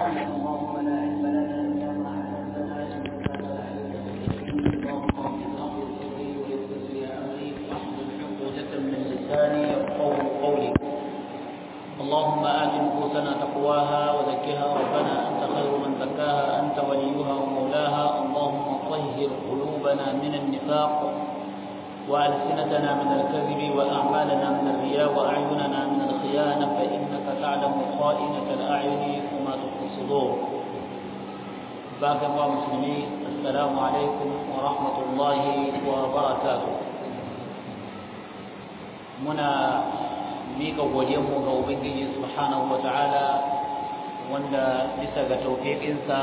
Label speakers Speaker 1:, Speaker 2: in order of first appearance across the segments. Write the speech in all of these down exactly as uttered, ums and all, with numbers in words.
Speaker 1: اللهم لا علم لنا الا ما علمتنا انك انت العليم الحكيم. اللهم اغفر لي صدري ويسر لي امري واحلل عقدة من لساني يفقهوا قولي. اللهم آت نفوسنا تقواها وزكها ربنا أنت خير من زكاها أنت وليها ومولاها. اللهم طهر قلوبنا من النفاق وألسنتنا من الكذب وأعمالنا من الرياء وأعيننا من الخيانة فإنك تعلم خائنة الأعين وما تخفي الصدور. باقي الله مسلمين، السلام عليكم ورحمة الله وبركاته. منا miƙa godiyarmu ga Ubangiji subhanahu wa ta'ala wanda bisa ga taufiƙinsa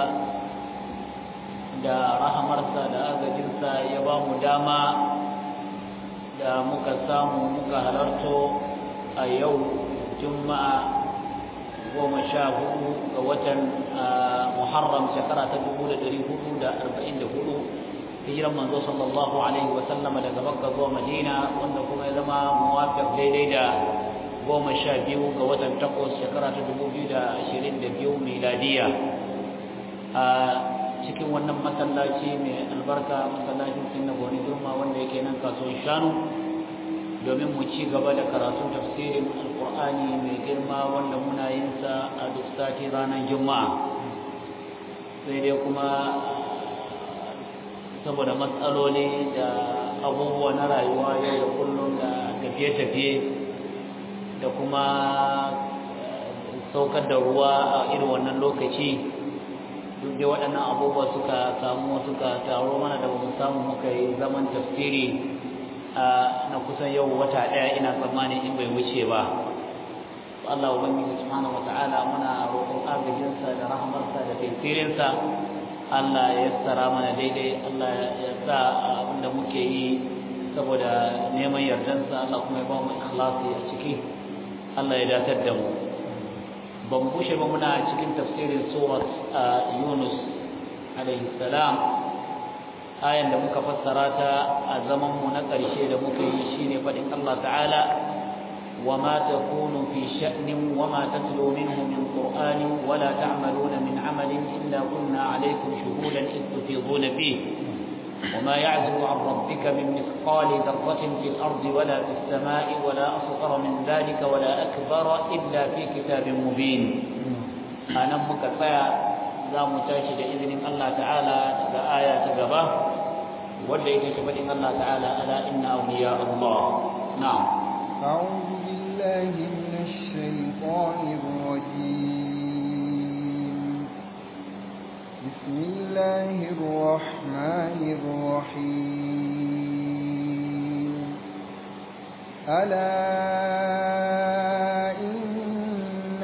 Speaker 1: da rahamarsa da agajinsa ya ba mu dama da muka samu muka halarto a yau juma'a goma sha hudu ga watan muharram shekara ta dubu da ɗari hudu da arba'in da hudu hijiran manzo sallallahu alaihi wa sallama daga makka zuwa madina, wanda kuma ya zama muwafiq daidai da goma sha biyu ga watan takwas shekara ta dubu biyu da ashirin da biyu miladiya a cikin wannan masallaci mai albarka, masallacin sinna goni girma wanda yake nan kasuwar shanu, domin mu ci gaba da karatun tafsirin alkur'ani mai girma wanda muna yin sa a duk sati ranar juma'a. sai dai kuma saboda matsaloli da abubuwa na rayuwa yau da kullum da tafiye-tafiye da kuma saukar da ruwa a irin wannan lokaci, duk da waɗannan abubuwa suka samu suka taro mana da bamu samu muka yi zaman tafsiri na kusan yau wata ɗaya ina tsammani in bai wuce ba. Allah ubangiji subhanahu wata'ala muna roƙon agajinsa da rahmarsa da tafsirinsa. Allah ya yassara mana daidai, Allah ya sa abinda muke yi saboda neman yardansa, Allah kuma ya ba mu ikhlasi a ciki. Allah ya datar da mu. Ban bushe ba muna cikin tafsirin surat Yunus alaihi salam. Ayan da muka fassara ta a zaman mu na ƙarshe da muka yi shine faɗin Allah ta'ala: wa ma takunu fi sha'nin wa ma tatlu minhu min qur'anin wa la ta'maluna min 'amalin illa kunna 'alaykum shuhudan id tufiduna fihi وما يعزب عن ربك من مثقال ذرة في الأرض ولا في السماء ولا أصغر من ذلك ولا أكبر إلا في كتاب مبين. أنا مكفايا ذا متاشد إذن الله تعالى ذا آية تقبى وليت تبدين الله تعالى ألا إن أولياء الله. نعم.
Speaker 2: أعوذ بالله من الشيطان الرجيم. بسم الله الرحمن الرحيم. ألا إن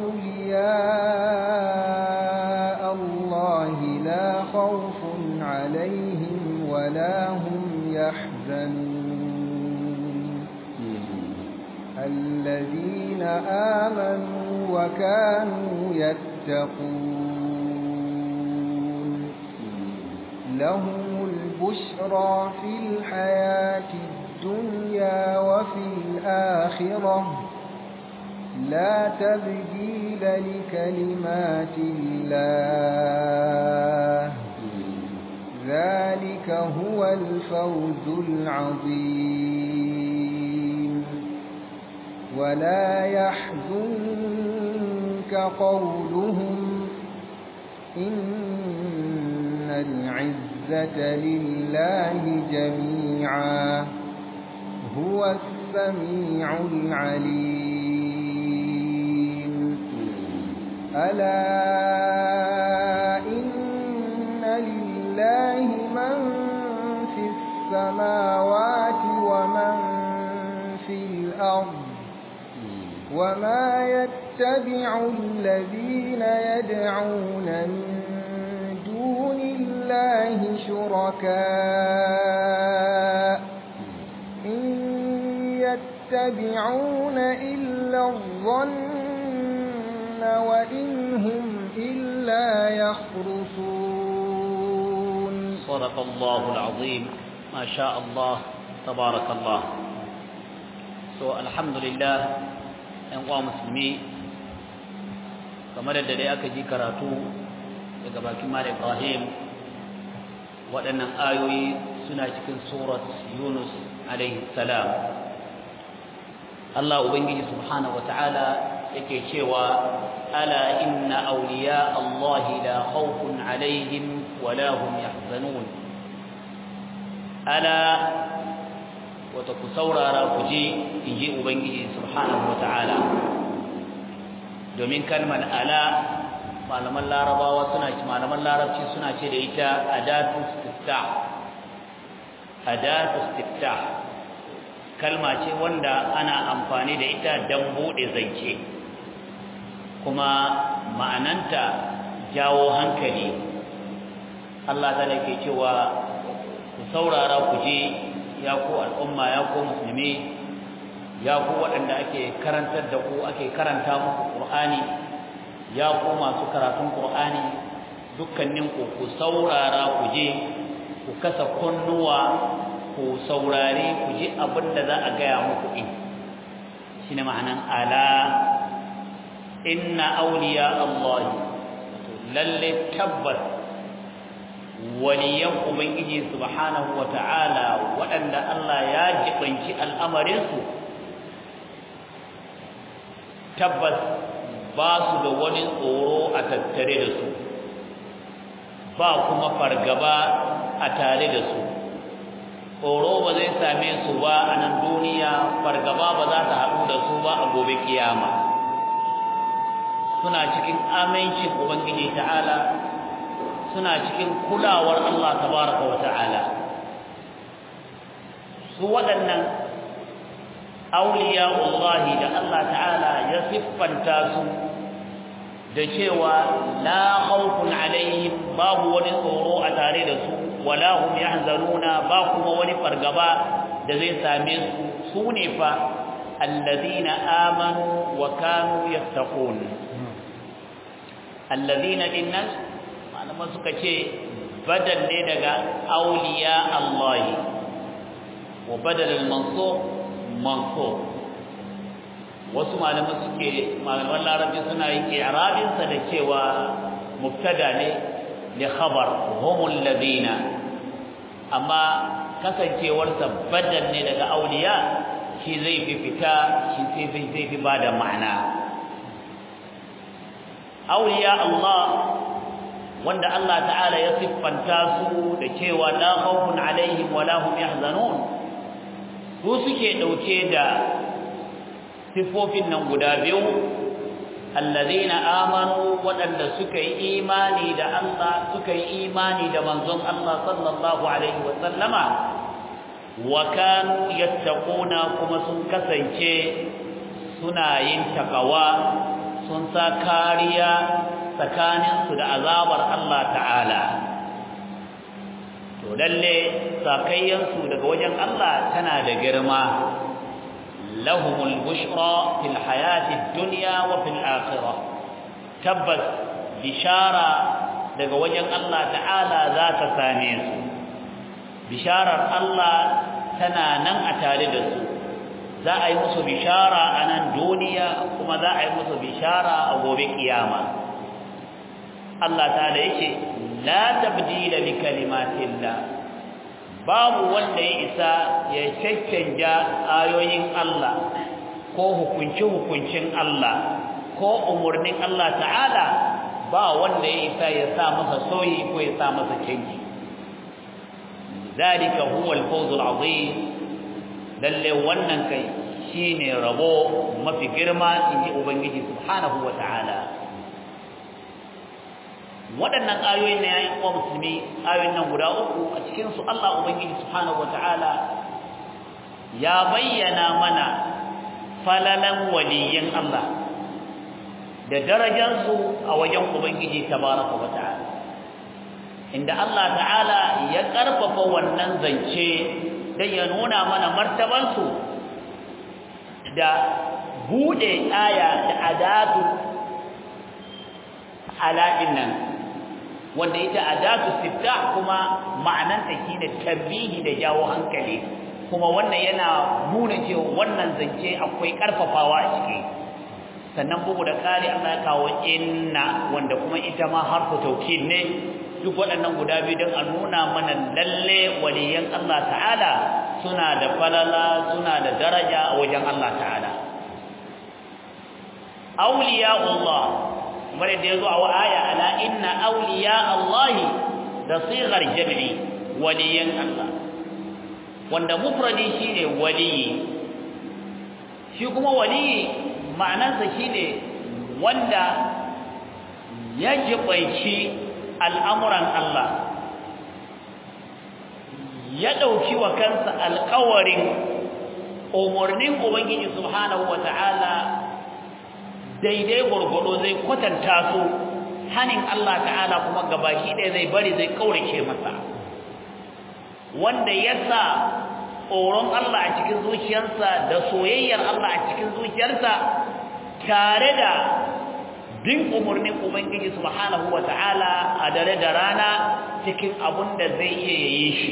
Speaker 2: أولياء الله لا خوف عليهم ولا هم يحزنون الذين آمنوا وكانوا يتقون لهم البشرى في الحياة الدنيا وفي الآخرة لا تبديل لكلمات الله ذلك هو الفوز العظيم. ولا يحزنك قولهم إن العزة لله جميعا هو السميع العليم. ألا إن لله من في السماوات ومن في الأرض وما يتبع الذين يدعون من دون الله شركاء إن يتبعون إلا الظن وإن هم إلا يخرصون.
Speaker 1: صدق الله العظيم. ما شاء الله تبارك الله. so alhamdulillah, ‘yan uwa musulmi, kamar da dai aka ji karatu daga bakin Malam Ibrahim waɗannan ayoyi suna cikin surat Yunus alaihi salam. Allah ubangiji subhanahu wataala yake cewa ala inna awliya Allah la khawfun alaihim wa la hum yahzanun. Ala wata ku saurara ku ji inji ubangiji subhanahu wataala, domin kalmar ala malaman larabawa suna malaman larabci suna ce da ita adatu istiftah. Adatu istiftah kalma ce wanda ana amfani da ita don bude zance, kuma ma'ananta jawo hankali. Allah ta ke cewa ku saurara ku ji ya ku al'umma, ya ku musulmi, ya ku waɗanda ake karantar da ku ake karanta muku Qur'ani, ya ku masu karatun Qur'ani, dukkanin ku ku saurara ku je ku kasa kunnuwa ku saurare ku ji abin da za a gaya muku din. Shine ma'anan ala inna awliya Allah, lalle tabbas waliyan ubangiji subhanahu wata'ala waɗanda Allah ya jibanci al'amarinsu, tabbas ba su da wani tsoro a tattare da su, ba kuma fargaba a tare da su. Tsoro ba zai same su ba a nan duniya, fargaba ba za ta haɗu da su ba a gobe kiyama. Suna cikin amincin ubangiji ta'ala, suna cikin kulawar Allah tabaraka wa ta'ala. Su waɗannan auliya'ullahi da Allah ta'ala ya siffanta su da cewa la khawfun alaihim, babu wani tsoro a tare da su, wala hum yahzanuna, ba kuma wani fargaba da zai same su. Su ne fa alladhina amanu wa kanu yattaqun. Alladhina dinnan malama suka ce badal ne daga auliya Allah, wa badal al-mansub mansub. Wasu malaman suke malaman larabci suna yin i'rabin sa da cewa mubtada ne li khabar humul ladina, amma kasancewar sa badal ne daga auliya shi zai fi fita, shi sai zai fi bada ma'ana. Auliya Allah wanda Allah ta'ala ya siffanta su da cewa la khawfun alaihim wa la hum yahzanun, su suke dauke da sifofin nan guda biyu. Alladhina amanu, waɗanda suka yi imani da Allah, suka yi imani da manzon Allah sallallahu alaihi wa sallama, wa kanu yattaquna, kuma sun kasance suna yin takawa, sun sa kariya tsakaninsu da azabar Allah ta'ala. To lalle sakayyansu daga wajen Allah tana da girma. Lahumul bushra fil hayati dunya wa fil akhirah, tabbas bishara daga wajen Allah ta'ala za ta same su. Bisharar Allah tana nan a tare da su, za a yi musu bishara a nan duniya, kuma za a yi musu bishara a gobe kiyama. Allah ta'ala yake la tabdila li kalimatillah, babu wanda ya isa ya caccanja ayoyin Allah ko hukunci hukuncin Allah ko umurnin Allah ta'ala, ba wanda ya isa ya sa masa soyi ko ya sa masa canji. Zalika huwa al-fawz al-azim, lalle wannan kai shine rabo mafi girma, inji ubangiji subhanahu wa ta'ala. Waɗannan ayoyin na yayin uwa musulmi, ayoyin nan guda uku, a cikin su Allah ubangiji subhanahu wa ta'ala ya bayyana mana falalan waliyin Allah da darajarsu a wajen ubangiji tabaraka wa ta'ala, inda Allah ta'ala ya karfafa wannan zance dan ya nuna mana martabansu da bude aya da adatu ala'in nan, wanda ita adatu istiftah kuma ma'ananta shine tambihi da jawo hankali, kuma wannan yana nuna cewa wannan zance akwai karfafawa a ciki. sannan bugu da kare Allah ya kawo inna wanda kuma ita ma harfu taukid ne duk waɗannan guda biyu don a nuna mana lalle waliyan Allah ta'ala suna da falala suna da daraja a wajen Allah ta'ala awliya Allah kamar da yazo a aya ala inna awliya Allah da sigar jam'i waliyan Allah wanda mufradi shine wali shi kuma wali ma'anarsa shine wanda ya jibaici al'amuran Allah ya dauki wa kansa alƙawarin umurnin ubangiji subhanahu wata'ala daidai gurgudo zai kwatanta su hanin Allah ta'ala kuma gabaki ɗaya zai bari zai kaurace masa wanda yasa tsoron Allah a cikin zuciyarsa da soyayyar Allah a cikin zuciyarsa tare da bin umurnin ubangiji subhanahu wata'ala a dare da rana cikin abun da zai iya yi shi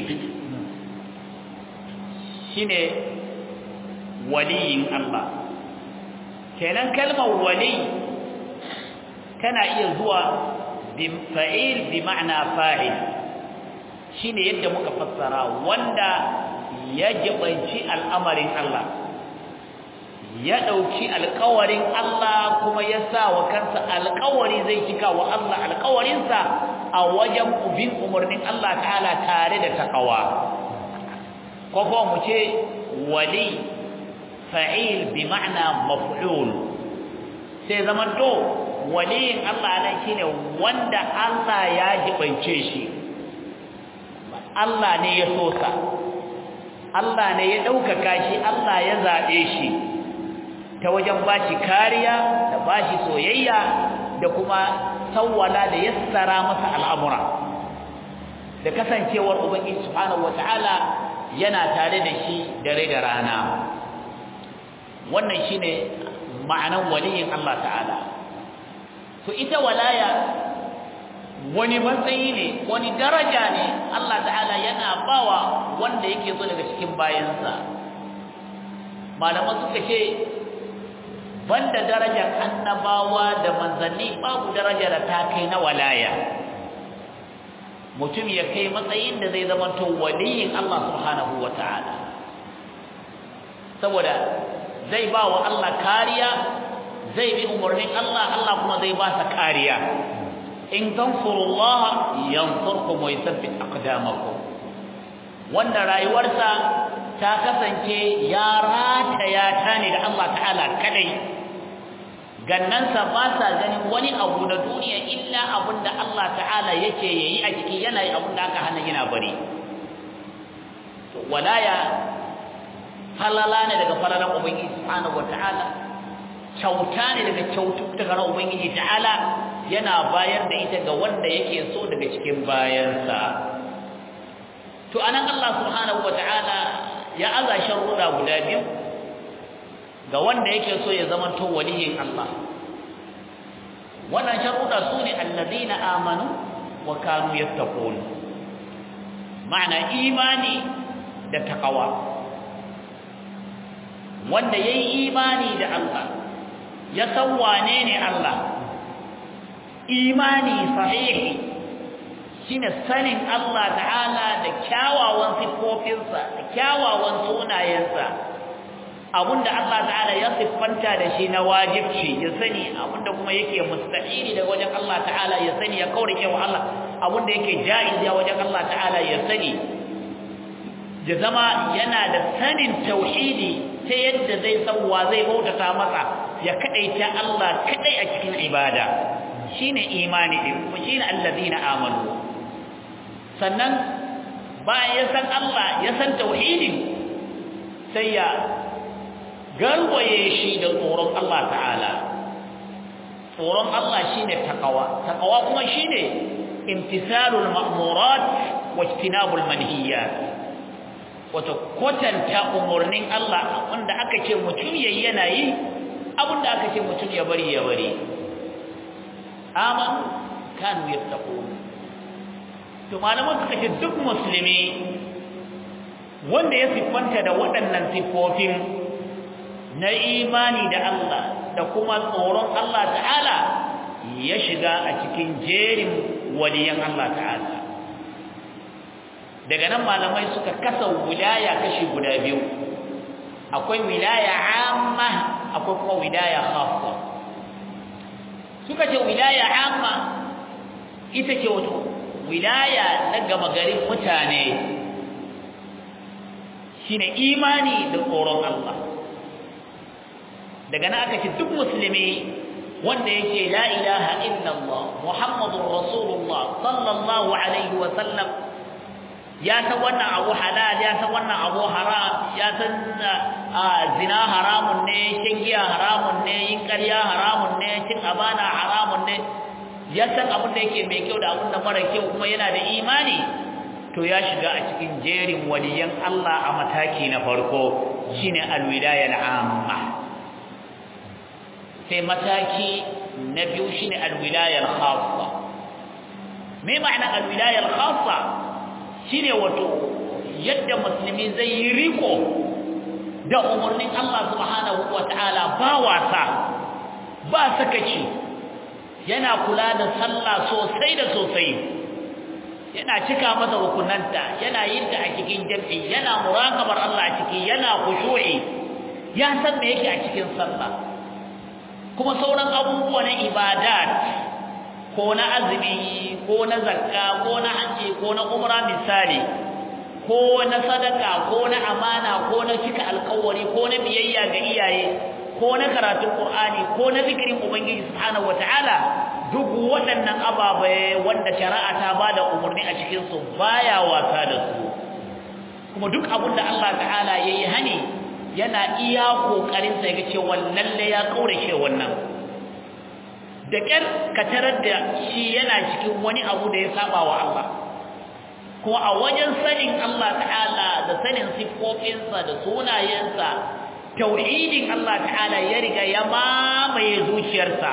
Speaker 1: shine waliyin Allah kenan kalmar wali tana iya zuwa bi fa'il bi ma'na fa'il shine yadda muka fassara wanda ya jibanci al'amarin Allah ya dauki alƙawarin Allah kuma ya sa wa kansa alƙawari zai cika wa Allah alƙawarinsa a wajen bin umarnin Allah ta'ala tare da takawa ko ko mu ce wali fa'il bi ma'na maf'ul sai zaman to waliyin Allah ne shine wanda Allah ya jibance shi Allah ne ya so sa Allah ne ya ɗaukaka shi Allah ya zaɓe shi ta wajen bashi kariya da bashi soyayya da kuma sawwala da yassara masa al'amura da kasancewar ubangiji subhanahu wata'ala yana tare da shi dare da rana wannan shine ma'anan waliyin Allah ta'ala to ita walaya wani matsayi ne wani daraja ne Allah ta'ala yana bawa wanda yake so daga cikin bayansa malaman suka ce banda darajar annabawa da manzanni babu daraja da ta kai na walaya mutum ya kai matsayin da zai zama to waliyin Allah subhanahu wata'ala saboda zai ba wa Allah kariya zai bi umarnin Allah Allah kuma zai ba sa kariya in tansurullaha yansurkum wa yuthabbit aqdamakum wanda rayuwarsa ta kasance ya rataya ta ne da Allah ta'ala kadai gannansa ba sa ganin wani abu na duniya illa abinda Allah ta'ala yake yayi a ciki yana yi abinda aka hana yana bari to walaya halala ne daga falalan ubangiji subhanahu wataala kyauta ne daga kyaututtukan ubangiji ta'ala yana bayar da ita ga wanda yake so daga cikin bayansa to anan Allah subhanahu wataala ya aza sharuɗa guda biyu ga wanda yake so ya zama to waliyin Allah wannan sharuɗa sune alladina amanu wa kanu yattaqun ma'ana imani da taqwa wanda yayi imani da Allah ya san wane ne Allah imani sahihi shine sanin Allah ta'ala da kyawawan sifofinsa da kyawawan sunayensa abunda Allah ta'ala ya siffanta da shi na wajibci ya sani abunda kuma yake mustahili da wajen Allah ta'ala ya sani ya kaurace wa Allah abunda yake jaiz ya wajen Allah ta'ala ya sani ya zama yana da sanin tauhidi ta yadda zai san wa zai bautata masa ya kadaita Allah kadai a cikin ibada shine imani din kuma shine alladina amanu sannan bayan ya san Allah ya san tauhidin sai ya garwaye shi da tsoron Allah ta'ala tsoron Allah shine taqwa taqwa kuma shine imtisalul ma'murat wa ijtinabul manhiyat wato kwatanta umurnin Allah wanda aka ce mutum yayi yana yi abinda aka ce mutum ya bari ya bari amanu kanu yattaqun to malaman suka ce duk musulmi wanda ya siffanta da waɗannan siffofin na imani da Allah da kuma tsoron Allah ta'ala ya shiga a cikin jerin waliyan Allah ta'ala. Daga nan malamai suka kasa wilaya kashi guda biyu, akwai wilaya amma akwai kuma wilaya khassa. Suka ce wilaya amma ita ce wato wilaya na gama garin mutane, shine imani da tsoron Allah. Daga nan aka ce duk musulmi wanda yake la ilaha illallah muhammadur rasulullah sallallahu alaihi wa sallam, ya san wannan abu halal, ya san wannan abu haram, ya san zina haramun ne, shan giya haramun ne, yin ƙarya haramun ne, cin amana haramun ne, ya san abin da yake mai kyau da abin da mara kyau, kuma yana da imani, to ya shiga a cikin jerin waliyan Allah a mataki na farko, shine alwilaya al'amma. sai mataki na biyu shine alwilaya al-khassa. me ma'ana alwilaya al-khassa? shine wato yadda musulmi zai yi riko da umarnin Allah subhanahu wataala ba wasa ba sakaci, yana kula da sallah sosai da sosai, yana cika masa rukunanta, yana yin ta a cikin jami'i, yana muraqabar Allah a ciki, yana khushu'i, ya san me yake a cikin sallah. Kuma sauran abubuwa na ibadat, ko na azumi, ko na zakka, ko na haji, ko na umra misali, ko na sadaka, ko na amana, ko na cika alƙawari, ko na biyayya ga iyaye, ko na karatun Qur'ani, ko na zikirin Ubangiji subhanahu wataala, duk waɗannan ababai wanda shari'a ta bada umarni a cikin su baya wasa da su. Kuma duk abin da Allah ta'ala yayi hani yana iya kokarin sa ga cewa lalle ya kaurace wannan. Da ƙyar ka tarar da shi yana cikin wani abu da ya saba wa Allah. Kuma a wajen sanin Allah ta'ala da sanin siffofinsa da sunayensa, tauhidin Allah ta'ala ya riga ya mamaye zuciyarsa,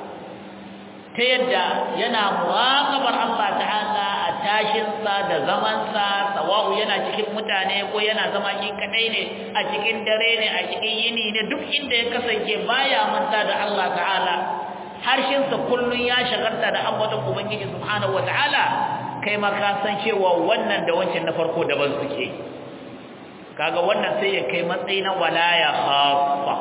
Speaker 1: ta yadda yana muraqabar Allah ta'ala a tashinsa da zamansa, sawa'u yana cikin mutane ko yana zama shi kadai ne, a cikin dare ne, a cikin yini ne, duk inda ya kasance baya manta da Allah ta'ala. Harshensa kullun ya shagarta da ambaton Ubangiji subhanahu wataala. Kai ma ka san cewa wannan da wancan na farko daban suke. Kaga wannan sai ya kai matsayi na walaya khaffa.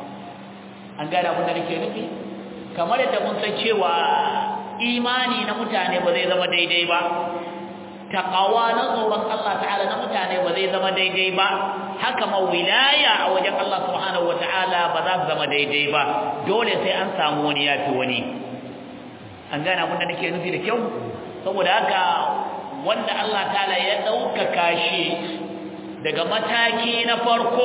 Speaker 1: An gane abin da nake nufi? Kamar yadda mun san cewa imani na mutane ba zai zama daidai ba, taqwa na tsoron Allah ta'ala na mutane ba zai zama daidai ba, haka ma wilaya a wajen Allah subhanahu wataala ba za su zama daidai ba, dole sai an samu wani yafi wani. An gane abin da nake nufi da kyau? Saboda haka wanda Allah ta'ala ya ɗaukaka shi daga mataki na farko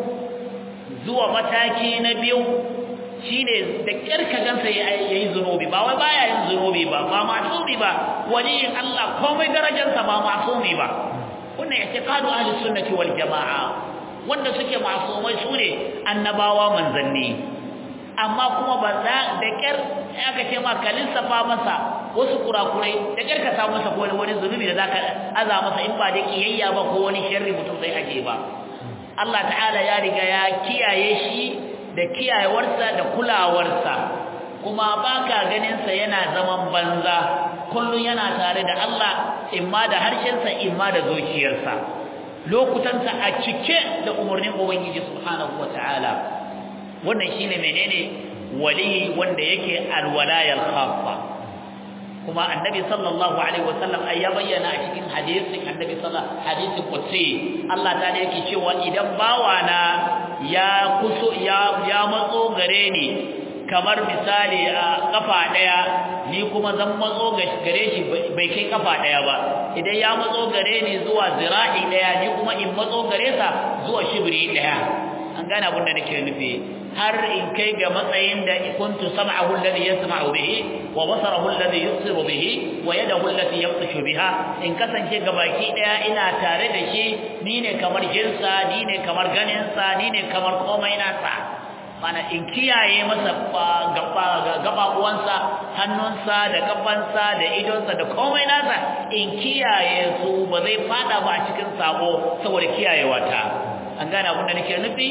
Speaker 1: zuwa mataki na biyu, shine da kirka gansa yayi zunubi, ba wai baya yin zunubi ba, ba masumi ba, waliyin Allah komai darajarsa ba masumi ba. Wannan i'tiqadu ahli sunnati wal jamaa, wanda suke masumai sune annabawa manzanni. Amma kuma ba za da kyar aka ce ma kalin safa masa wasu kurakurai, da kyar ka samu masa wani wani zunubi da zaka aza masa in ba da kiyayya ba ko wani sharri mutum sai ake ba. Allah ta'ala ya riga ya kiyaye shi da kiyayewarsa da kulawarsa, kuma baka ganin sa yana zaman banza, kullun yana tare da Allah, imma da harshensa imma da zuciyarsa, lokutansa a cike da umarnin Ubangiji subhanahu wataala. Wannan shine menene wali wanda yake alwalayal khaffa. Kuma annabi sallallahu alaihi wasallam ay ya bayyana a cikin hadisin annabi sallallahu hadisi qudsi, Allah ta yake cewa idan bawana ya kuso ya ya matso gare ni kamar misali a kafa daya, ni kuma zan matso gare shi bai kai kafa daya ba. Idan ya matso gare ni zuwa zira'i daya, ni kuma in matso gare sa zuwa shibri daya. An gane abin da nake nufi, har in kai ga matsayin da kuntu sam'ahu alladhi yasma'u bihi wa basarahu alladhi yubsiru bihi wa yadahu allati yabtashu biha, in kasance gabaki daya ina tare da shi, ni ne kamar jinsa, ni ne kamar ganinsa, ni ne kamar komai nasa. Mana in kiyaye masa gaba gaba uwansa, hannunsa da kafansa da idonsa da komai nasa, in kiyaye su ba zai fada ba a cikin sabo saboda kiyayewa ta. An gane abin da nake nufi?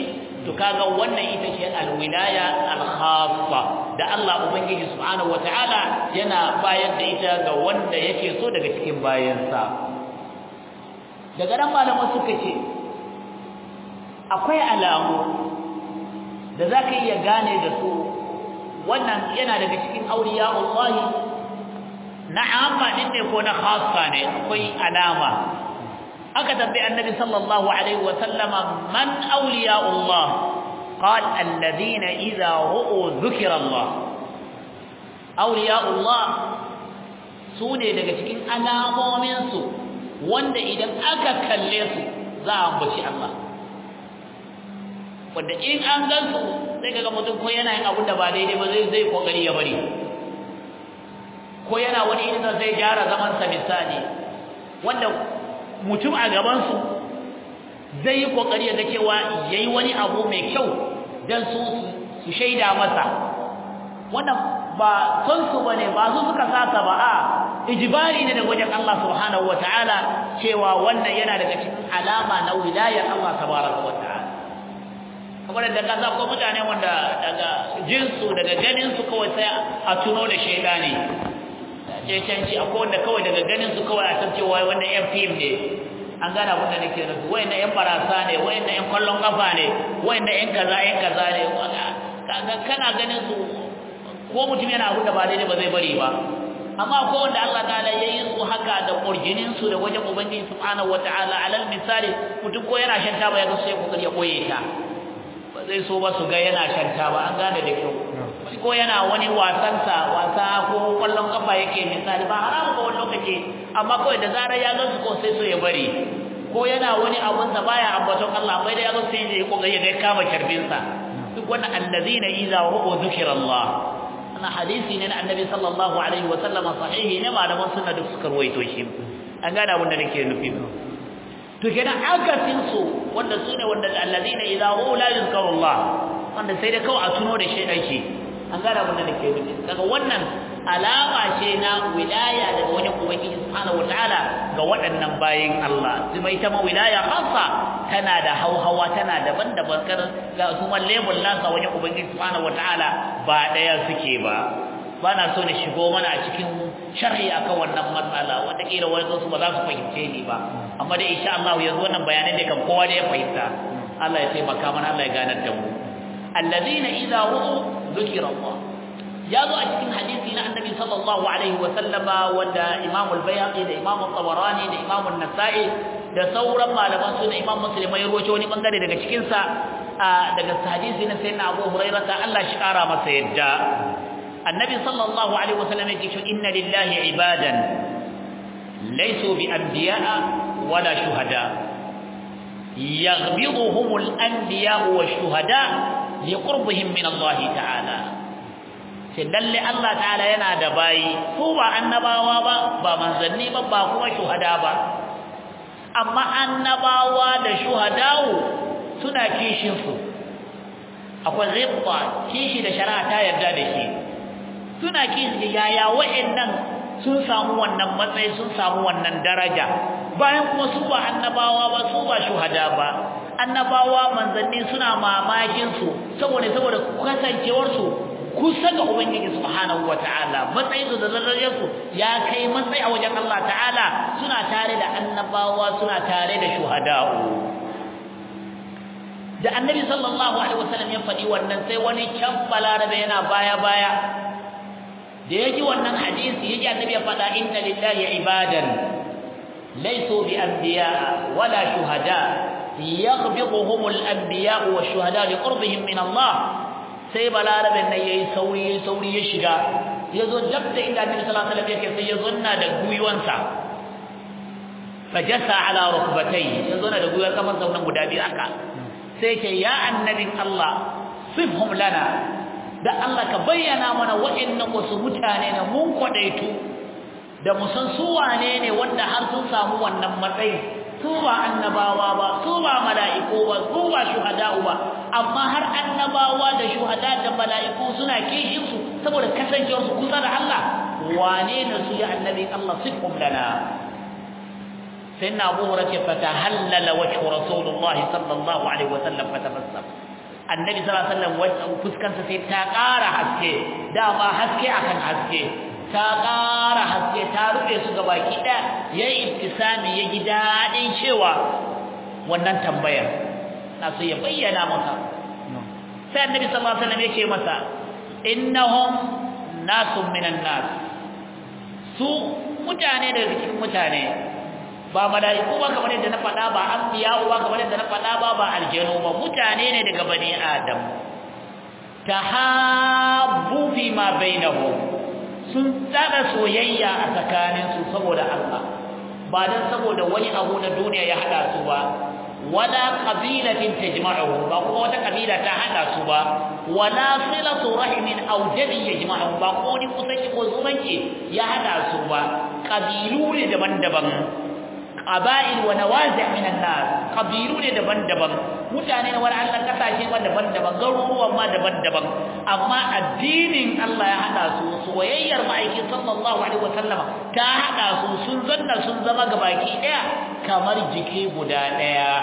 Speaker 1: to kaga wannan ita ce alwilaya alkhassa da Allah ubangiji subhanahu wataala yana bayar da ita ga wanda yake so daga cikin bayansa daga nan malaman suka ce akwai alamu da zaka iya gane da su wannan yana daga cikin auliya'ullahi na amma din ne ko na khassa ne akwai alama aka tambayi annabi sallallahu alaihi wa sallama man awliya'ullah qala alladhina idha ru'u dhukira Allah awliya'ullah sune daga cikin alamomin su wanda idan aka kalle su za a ambaci Allah wanda in an gansu sai kaga mutum ko yana yin abin da ba daidai ba zai zai kokari ya bari ko yana wani irin zai gyara zaman sa misali wanda mutum a gaban su zai yi kokari ya ga cewa yayi wani abu mai kyau dan su su shaida masa wannan ba son su bane ba su suka saka ba a ijbari ne daga wajen Allah subhanahu wataala cewa wannan yana daga cikin alama na wilayar Allah tabaraka wataala kamar da kaza ko mutane wanda daga jinsu daga ganin su kawai sai a tuno da shedani ce canci akwai wanda kawai daga ganin su kawai a san cewa wannan yan film ne an gana abin da nake nufi wayannan yan barasa ne wayannan yan kallon kafa ne wayannan yan kaza yan kaza ne kaga kana ganin su ko mutum yana abin da ba daidai ba zai bari ba amma ko wanda Allah ta'ala yayi su haka da kurjinin su da wajen ubangiji subhanahu wataala alal misali mutum ko yana shan taba ya ga sai kokari ya koye ta zai so ba su ga yana shanta ba an gane da kyau ko yana wani wasansa wasa ko kwallon kafa yake misali ba haramu ba wani lokaci amma kawai da zarar ya ga su ko sai so ya bari ko yana wani abun da baya ambaton Allah bai da ya ga sai ya kokari ya kama karbinsa duk wannan allazina idza ru'u dhikrallah ana hadisi ne na annabi sallallahu alaihi wa sallam sahihi ne malaman sunna duk suka ruwaito shi an gane abin da nake nufi to kenan akasin su wanda sune wanda alladina idza hu la yuzkarullah wanda sai da kawai a tuno da shi dake an gara abin da nake nufi daga wannan alama ce na wilaya daga wajen ubangiji subhanahu wataala ga waɗannan bayin Allah kuma ita ma wilaya khassa tana da hauhawa tana daban-daban kar ga kuma label nasa wajen ubangiji subhanahu wataala ba daya suke ba bana so na shigo mana a cikin sharhi akan wannan matsala wanda kila wani su ba za su fahimce ni ba amma dai insha Allah yanzu wannan bayanan da kan kowa da ya fahimta Allah ya taimaka mana Allah ya ganar da mu alladhina idza ru'u dhukira Allah ya zo a cikin hadisi na annabi sallallahu alaihi wa sallama wanda Imam al-Bayhaqi da Imam al-Tabarani da Imam an-Nasa'i da sauran malaman su da Imam Muslim ya rawaito wani bangare daga cikin sa daga hadisi na sayyidina Abu Hurairah Allah shi kara masa yadda النبي صلى الله عليه وسلم يقول إن لله عبادا ليسوا بأنبياء ولا شهداء يغبضهم الأنبياء والشهداء لقربهم من الله تعالى سلل الله تعالى ينادى باي هو النباوة با منزلني با هو شهداء با أما النباوة لشهداء سنة كيشنسو أقول غبطة كيشي لشراء تاير دادشي suna kishi yaya wa'annan sun samu wannan matsayi sun samu wannan daraja bayan kuma su ba annabawa ba su ba shuhada ba annabawa manzanni suna mamakin su saboda saboda kasancewar su kusa ga ubangiji subhanahu wataala matsayin su da darajar su ya kai matsayi a wajen Allah ta'ala suna tare da annabawa suna tare da shuhada'u da annabi sallallahu alaihi wasallam ya faɗi wannan sai wani can balarabe yana baya baya da yaji wannan hadisi yaji annabi ya faɗa inna lillahi ibadan laysu bi anbiya wala shuhada yaghbiduhum al anbiya wa shuhada li qurbihim min Allah sai balarabin nan yayi sauri sauri ya shiga yazo dabda inda annabi sallallahu alaihi wasallam yake sai ya zonna da guyuwansa fajasa ala rukbatayhi ya zonna da guyuwan kamar saunan guda biyu aka sai ce ya annabin Allah sifhum lana da Allah ka bayyana mana wa'annan wasu mutane na mun kwadaitu da mu san su wane ne wanda har sun samu wannan matsayi su ba annabawa ba su ba mala'iku ba su ba shuhada'u ba amma har annabawa da shuhada da mala'iku suna kishin su saboda kasancewar su kusa da Allah wane ne su ya annabi Allah sifhum lana sayyidina Abu Hurairah fatahallala wajhu Rasulullah sallallahu alaihi wasallam fatabassam annabi sallallahu alaihi wasallam wannan fuskansa sai ta ƙara haske dama haske akan haske ta ƙara haske ta rufe su gabaki ɗaya yayi ibtisami ya ji daɗin cewa wannan tambayar na so ya bayyana masa sai annabi sallallahu alaihi wasallam ya ce masa innahum nasun minan nas su mutane daga cikin mutane ba mala'iku ba kamar yadda na faɗa ba anbiya ba kamar yadda na faɗa ba ba aljanu ba mutane ne daga bani adam tahabbu fi ma bainahum sun tsada soyayya a tsakanin su saboda Allah ba dan saboda wani abu na duniya ya hada su ba wala qabilatin tajma'uhum ba kuma wata kabila ta hada su ba wala silatu rahimin aw jadi yajma'uhum ba ko ni kusanci ko zumunci ya hada su ba kabilu ne daban-daban qaba'il wa nawazi' min an-nas qabilu ne daban-daban mutane ne wani Allah kasashe ma daban-daban garuruwan ma daban-daban amma addinin Allah ya hada su soyayyar ma'aikin sallallahu alaihi wasallam ta hada su sun zanna sun zama gabaki daya kamar jiki guda daya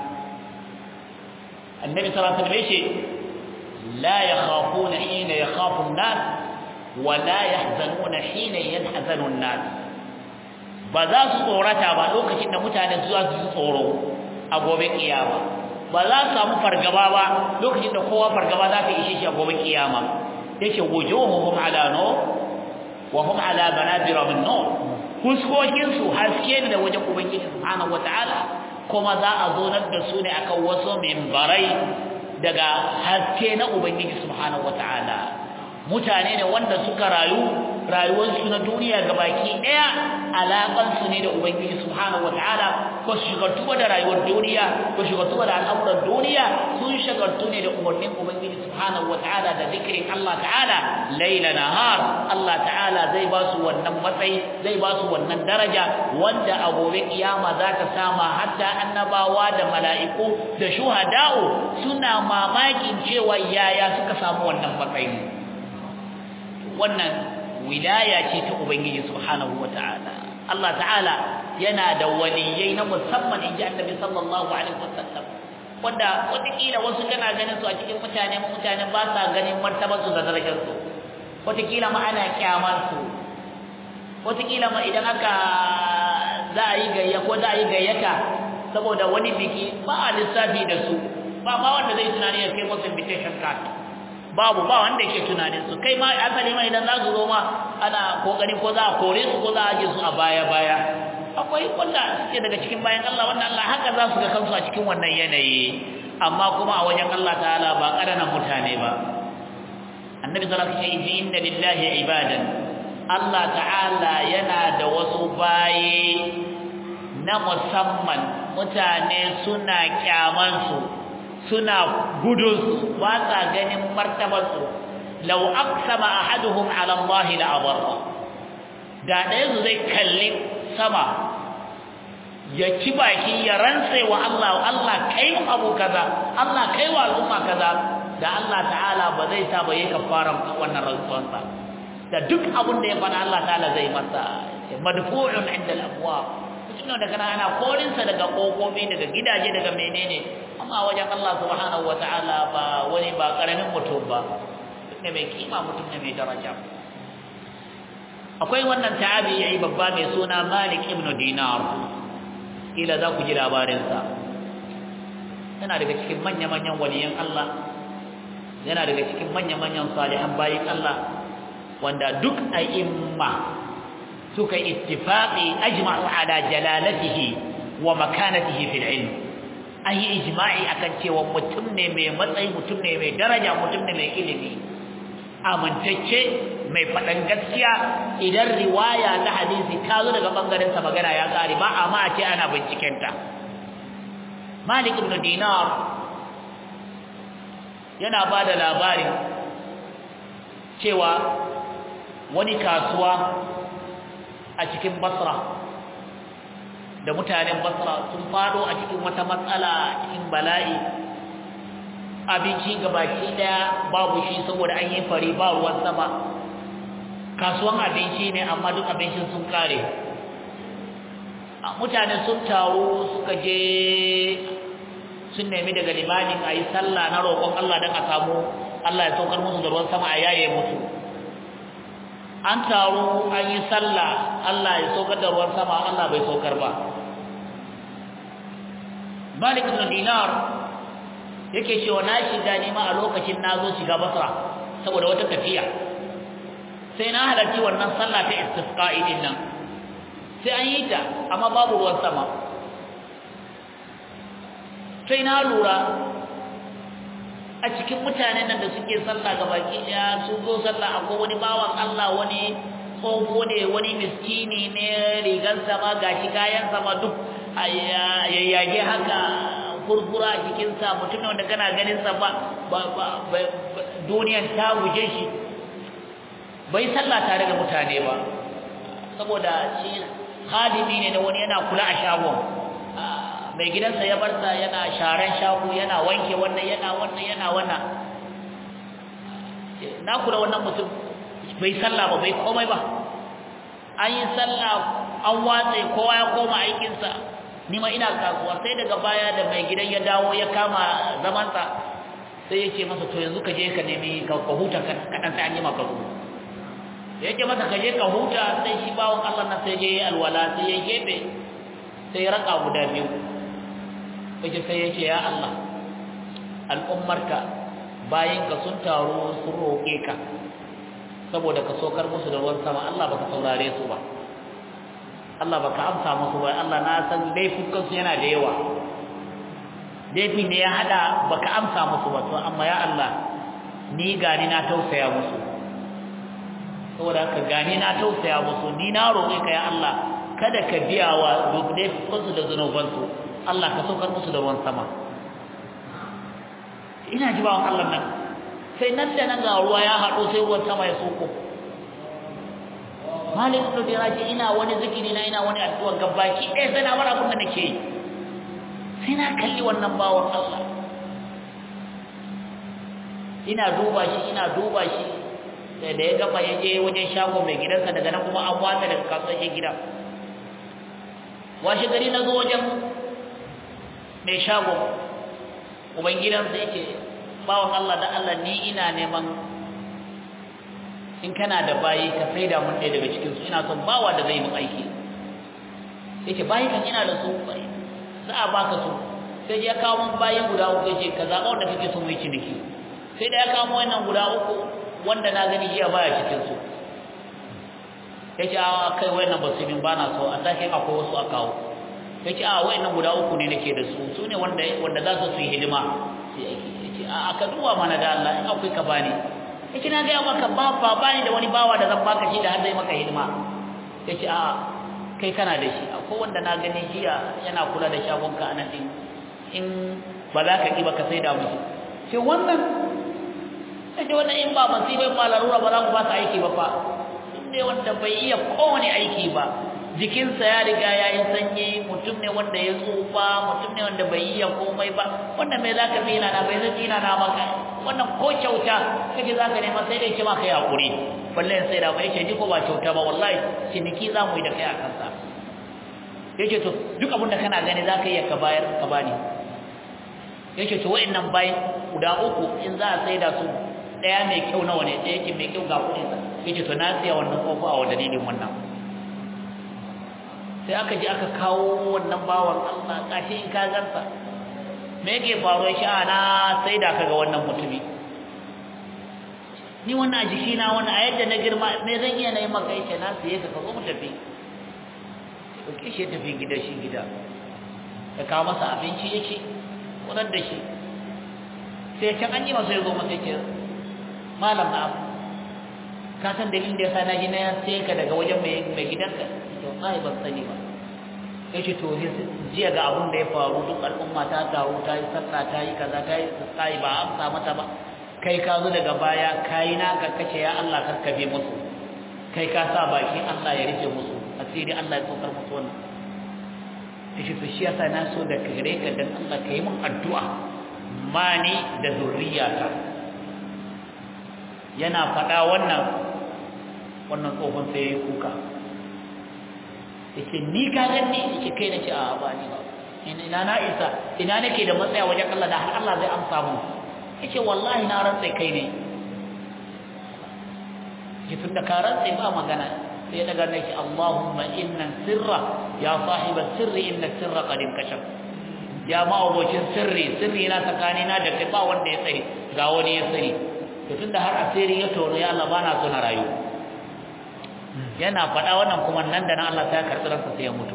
Speaker 1: annabi sallallahu alaihi wasallam yace la yakhafuna hina yakhafu an-nas wa la yahzanuna hina yahzanu an-nas ba za su tsorata ba lokacin da mutane su za su tsoro a gobe kiyama ba za su samu fargaba ba lokacin da kowa fargaba za ta ishe shi a gobe kiyama yake wujuhuhum ala nur wa hum ala banabira min nur fuskokin su haske ne da wajen ubangiji subhanahu wataala kuma za a zonar da su ne akan wasu mimbarai daga haske na ubangiji subhanahu wataala mutane ne wanda suka rayu rayuwarsu na duniya gabaki daya alaƙan su ne da ubangiji subhanahu wataala ko su shigartu da rayuwar duniya ko shigartu da al'amuran duniya sun shigartu ne da umarnin ubangiji subhanahu wataala da zikirin Allah ta'ala laila nahar Allah ta'ala zai ba su wannan matsayi zai ba su wannan daraja wanda a gobe kiyama za ta sama hatta annabawa da mala'iku da shuhada'u suna mamakin cewa yaya suka samu wannan matsayi wannan wilaya ce ta ubangiji subhanahu wataala Allah ta'ala yana da waliyai na musamman inji annabi sallallahu alaihi wasallam wanda wataƙila wasu kana ganin su a cikin mutane mu mutane ba sa ganin martabar su da darajar su wataƙila ma ana kyamar su wataƙila ma idan aka za a yi gayya ko za a yi gayyata saboda wani biki ba a lissafi da su ba ma wanda zai tunani ya kai musu invitation card babu ba wanda yake tunanin su kai ma asali ma idan za su zo ma ana kokari ko za a kore su ko za a je su a baya baya akwai wanda suke daga cikin bayan Allah wanda Allah haka za su ga kansu a cikin wannan yanayi amma kuma a wajen Allah ta'ala ba ƙananan mutane ba annabi sallallahu alaihi wasallam ya ce inna lillahi ibadan Allah ta'ala yana da wasu bayi na musamman mutane suna kyaman su suna gudun ba sa ganin martabarsu law aqsama ahaduhum ala Allah la abarra da ɗayan su zai kalli sama ya ci baki ya rantsa wa Allah Allah kai abu kaza Allah kai wa al'umma kaza da Allah ta'ala ba zai sa ba yake kafaran wannan rantsuwar sa da duk abin da ya fara Allah ta'ala zai masa madfu'un inda al-abwab mutum da kana ana korin sa daga kokobi daga gidaje daga menene amma wajen Allah subhanahu wataala ba wani ba karamin mutum ba ne mai kima mutum ne mai daraja akwai wannan tabi'i babba mai suna Malik ibn Dinar ila za ku ji labarin sa yana daga cikin manya-manyan waliyan Allah yana daga cikin manya-manyan salihan bayin Allah wanda duk a'imma suka ittifaqi ajma'u ala jalalatihi wa makanatihi fil ilm ayi ijma'i akan cewa mutum ne mai matsayi mutum ne mai daraja mutum ne mai ilimi amintacce mai fadan gaskiya idan riwaya ta hadisi ta zo daga bangaren sa magana ya kare ba amma a ce ana binciken ta Malik ibn Dinar yana bada labarin cewa wani kasuwa a cikin Basra da mutanen Basra sun fado a cikin wata matsala cikin bala'i abinci gabaki daya babu shi saboda an yi fari ba ruwan sama kasuwan abinci ne amma duk abincin sun kare mutane sun taru suka je sun nemi daga limamin ayi sallah na roƙon Allah dan a samu Allah ya saukar musu da ruwan sama a yaye musu an taru an yi sallah Allah ya saukar da ruwan sama Allah bai saukar ba Malik ibn Dinar yake cewa na shiga nima a lokacin nazo shiga Basra saboda wata tafiya sai na halarci wannan sallah ta istisqa'i din nan sai an yi ta amma babu ruwan sama sai na lura a cikin mutanen nan da suke sallah gabaki daya su zo sallah akwai wani bawan Allah wani tsoho ne wani miskini ne rigan sama gashi kayan sama duk yayyage haka kurkura a jikinsa mutum ne wanda kana ganin sa ba duniyar ta guje shi bai sallah tare da mutane ba saboda shi khadimi ne da wani yana kula a shagon mai gidansa ya barsa yana sharan shago yana wanke wannan yana wannan yana wannan na kula wannan mutum bai sallah ba bai komai ba an yi sallah an watsa kowa ya koma aikinsa ni ma ina kasuwa sai daga baya da mai gidan ya dawo ya kama zamansa sai yake masa to yanzu ka je ka nemi ka huta kaɗan sai an yi maka ruwa da yake masa ka je ka huta sai shi bawon Allah na sai je alwala sai ya gebe sai ya raka guda biyu kaje sai yake ya Allah al'ummarka bayan ka sun taro sun roƙe ka saboda ka sokar musu da ruwan sama Allah baka saurare su ba Allah baka amsa musu ba Allah na san laifukan su yana da yawa laifi ne ya hada baka amsa musu ba to amma ya Allah ni gani na tausaya musu saboda ka gani na tausaya musu ni na roƙe ka ya Allah kada ka biya wa duk laifukan su da zanuban su Allah ka saukar musu da ruwan sama ina ji bawon Allah nan sai nan da nan ga ruwa ya haɗo sai ruwan sama ya soko Malik ibn Dinar ina wani zikiri na ina wani addu'a gabaki ɗaya sai na bar abin da nake yi sai na kalli wannan bawon Allah ina duba shi ina duba shi da ya gama ya je wajen shago mai gidansa daga nan kuma an watsa daga kasuwar gida washe gari na zo wajen mai shago ubangidansa yake bawon Allah da Allah ni ina neman in kana da bayi ka saida mun ɗaya daga cikin su ina son bawa da zai mun aiki yake bayi kan ina da su za a baka su sai ya kawo mun bayi guda uku yace ka zaɓa wanda kake so mu yi ciniki sai da ya kawo mun wannan guda uku wanda na gani jiya baya cikin su yace a kai wayannan ba su bin bana so a sake akwai wasu a kawo yace a wayannan guda uku ne nake da su su ne wanda wanda za su yi hidima yace a ka duba mana da Allah in akwai ka bani yace na ga maka ba ba bani da wani bawa da zan baka shi da har zai maka hidima yace a kai kana da shi akwai wanda na gani jiya yana kula da shagonka anan din in ba za ka ki ba ka sai da musu sai wannan sai wannan in ba masibai ba larura ba za ku ba su aiki ba fa ne wanda bai iya kowane aiki ba jikinsa ya riga ya yi sanyi mutum ne wanda ya tsufa mutum ne wanda bai iya komai ba wannan mai zaka bi na bai zai ina na maka wannan ko kyauta kake zaka nema sai dai ki ma kai hakuri balle sai da bai ce ji ko ba kyauta ba wallahi ciniki za mu yi da kai a kansa yace to duk abin da kana gani zaka iya ka bayar ka bani yace to wayannan bayin guda uku in za a sai da su daya mai kyau nawa ne daya yake mai kyau ga kuɗin sa yace to na siya wannan kofa a dalilin wannan sai aka ji aka kawo wannan bawan Allah kashi in ka garsa me yake faruwa shi ana sai da kaga wannan mutumi ni wannan a jiki na wannan a yadda na girma me zan iya nayi maka yace na siye ka zo mu tafi oke shi tafi gida shi gida ka kawo masa abinci yake wannan da shi sai can an yi masa yazo masa yake malam na ka san dalilin da yasa na ji na sai ka daga wajen mai mai gidanka to ai ban sani ba yace to jiya ga abun da ya faru duk al'umma ta taru ta yi sallah ta yi kaza ta yi sai ba amsa mata ba kai ka zo daga baya kai na ka kace ya Allah karkabe musu kai ka sa baki Allah ya rike musu asiri Allah ya tsokar musu wannan yace to shi yasa na so da kare ka dan Allah kai mun addu'a mani da zurriyata yana faɗa wannan wannan tsohon sai ya kuka yace ni ka ganni yace kai nace a ba ni ba ina na isa ina nake da matsaya wajen Allah da har Allah zai amsa mu yace wallahi na rantsa kai ne kitun da ka rantsa ba magana sai daga nake Allahumma inna sirra ya sahiba sirri inna sirra qad inkashaf ya ma abocin sirri sirri na tsakanina da kai ba wanda ya sani ga wani ya sani kitun da har asiri ya tono ya Allah bana so na rayu yana faɗa wannan kuma nan da nan Allah ta karɓi ransa sai ya mutu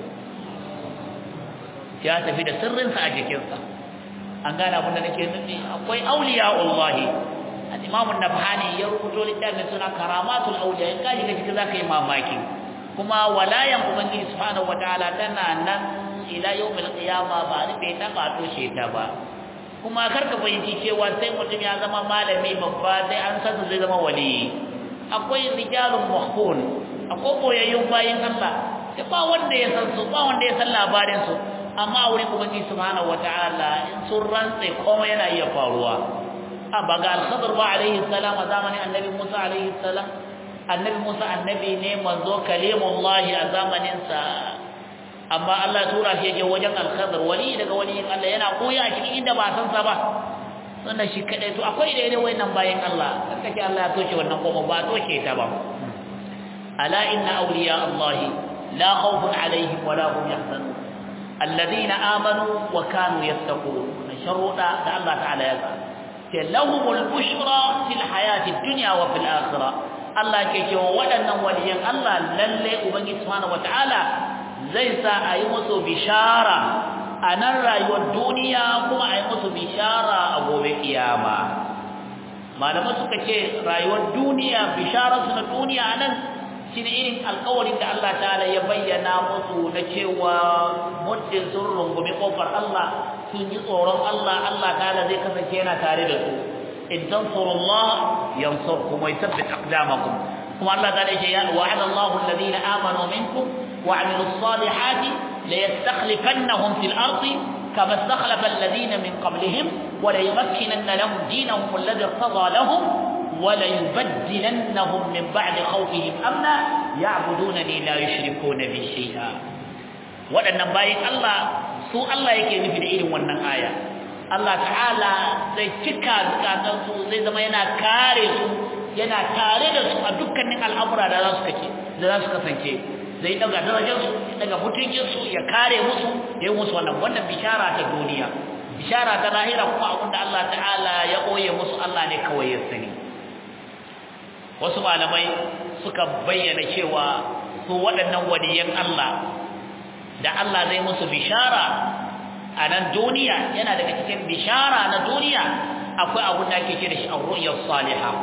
Speaker 1: ya tafi da sirrinsa a jikinsa an gane abin da nake nufi akwai auliya'ullahi al-imam an-nabhani ya rubuto littafin suna karamatul awliya in kaji ga cikin zaka yi mamaki kuma walayan ubangiji subhanahu wataala tana nan ila yawmil qiyama ba rufe ta ba to ta ba kuma karka fahimci cewa sai mutum ya zama malami babba sai an san zai zama wali akwai rijalun mahfun akwai boyayyun bayin Allah da ba wanda ya san su ba wanda ya san labarin su amma wurin ubangiji subhanahu wataala in sun rantsa komai yana iya faruwa a baga al-khadr ba alaihi salam a zamanin annabi Musa alaihi salam annabi Musa annabi ne manzo kalimullah a zamanin sa amma Allah tura shi yake wajen al-khadr wali daga wali Allah yana koya a cikin inda ba san sa ba sannan shi kadai to akwai da irin wayannan bayan Allah kake Allah ya toshe wannan koma ba toshe ta ba ala inna awliya Allah la khawfun alaihim wa la hum yahzanun الذين آمنوا وكانوا يتقون شروطا الله تعالى يقول لهم البشرى في الحياة الدنيا وفي الآخرة الله كيكي ودنا وليا الله للي أبني سبحانه وتعالى زي سا أيمسو بشارة أنا رأي الدنيا كما أيمسو بشارة أبو بكياما ما لما سكتي رأي الدنيا بشارة سنة الدنيا أنا shine irin alƙawarin da Allah ta'ala ya bayyana musu na cewa muddin sun rungumi kofar Allah sun yi tsoron Allah Allah ta'ala zai kasance yana tare da su in tansurullah yansurkum wa yuthabbit aqdamakum kuma Allah ta'ala ya ce wa'ada Allahu alladhina amanu minkum wa 'amilus salihati la yastakhlifannahum fil ardi kama istakhlafa alladhina min qablihim wa la yumakkinanna lahum dinahum alladhi irtada lahum ولا يبدلنهم من بعد خوفهم امنا يعبدونني لا يشركون بي شيئا wadannan bayin Allah su Allah yake nufi da irin wannan aya Allah ta'ala zai cika zakatan su zai zama yana kare su yana tare da su a dukkanin al'amura da za su kace da za su kasance zai daga darajar su daga mutuncin su ya kare musu ya yi musu wannan wannan bishara ta duniya bishara ta lahira kuma abinda Allah ta'ala ya koye musu Allah ne kawai ya sani wasu malamai suka bayyana cewa su waɗannan waliyan Allah da Allah zai musu bishara a nan duniya yana daga cikin bishara na duniya akwai abun da ake kira shi ar-ru'ya salihah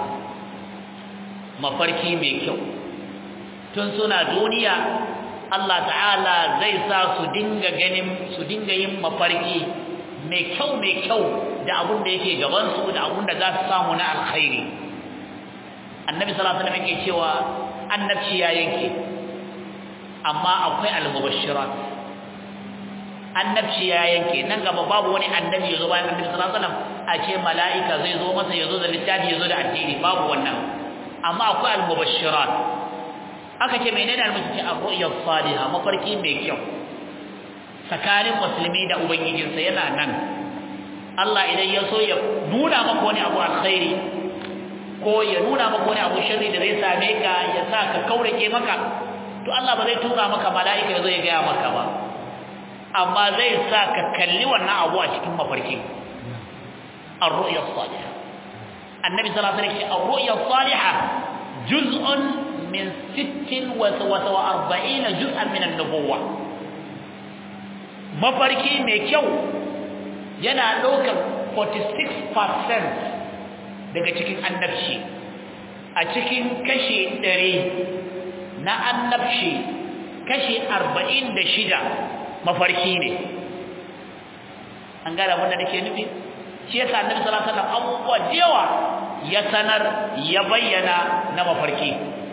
Speaker 1: mafarki mai kyau tun suna duniya Allah ta'ala zai sa su dinga ganin su dinga yin mafarki mai kyau mai kyau da abun da yake gaban su da abun da za su samu na alkhairi annabi sallallahu alaihi wasallam yake cewa annabci ya yanke amma akwai al-mubashirat annabci ya yanke nan gaba babu wani annabi yazo bayan annabi sallallahu alaihi wasallam a ce mala'ika zai zo masa yazo da littafi yazo da addini babu wannan amma akwai al-mubashirat aka ce menene al-mubashirat ar-ru'ya salihah mafarki mai kyau tsakanin musulmi da ubangijinsa yana nan Allah idan ya so ya nuna maka wani abu alkhairi ko ya nuna maka wani abu sharri da zai same ka ya sa ka kaurake maka to Allah ba zai tura maka mala'ika ya zo ya gaya maka ba amma zai sa ka kalli wannan abu a cikin mafarki ar-ru'ya as-salihah annabi sallallahu alaihi wasallam ar-ru'ya as-salihah juz'un min sittin wa arba'ina juz'an min an-nubuwah mafarki mai kyau yana ɗaukar forty-six percent daga cikin annabci a cikin kashi ɗari na annabci kashi arba'in da shida mafarki ne an gada wanda nake nufi shi yasa annabi sallallahu alaihi wasallam abubuwa da yawa ya sanar ya bayyana na mafarki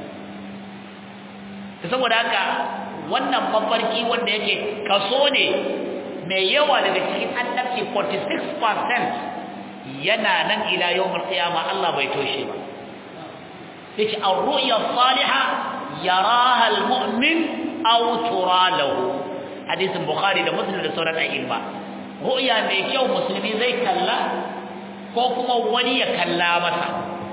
Speaker 1: saboda haka wannan mafarki wanda yake kaso ne mai yawa daga cikin annabci forty-six percent yana nan ila yawmul qiyama Allah bai toshe ba yace ar-ru'ya as-salihah yaraha al-mu'min aw tura lahu hadisin bukhari da muslim da sauran a'imma ru'ya mai kyau musulmi zai kalla ko kuma wani ya kalla masa